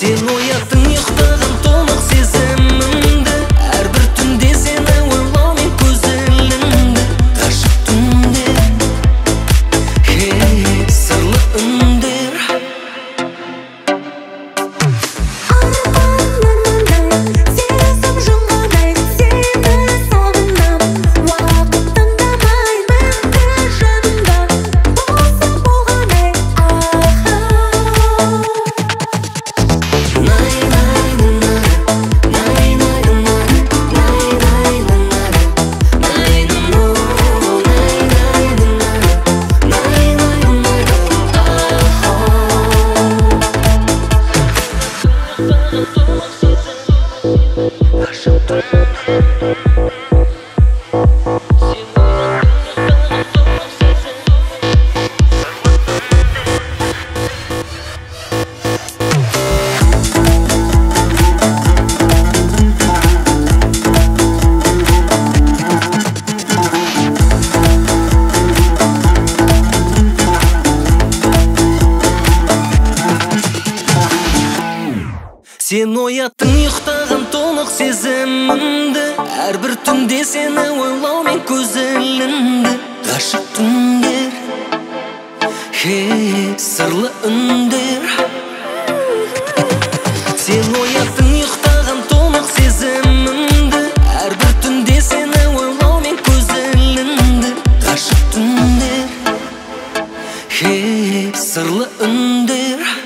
Сен ояттың ұйықтаған толық сезімімді, әрбір түнде сені ойлаумен көз ілінді. Ғашық түндер, сырлы үндер. Сезім жылғадай сені сағынам, уақыт тыңдамай мінді жанымда, болса болғандай Сен ояттың ұйықтаған толық сезімімді, әрбір түнде сені ойлаумен көз ілінді. Ғашық түндер, сырлы үндер. Сен ояттың ұйықтаған толық сезімімді, әрбір түнде сені ойлаумен көз ілінді. Ғашық түндер, сырлы үндер.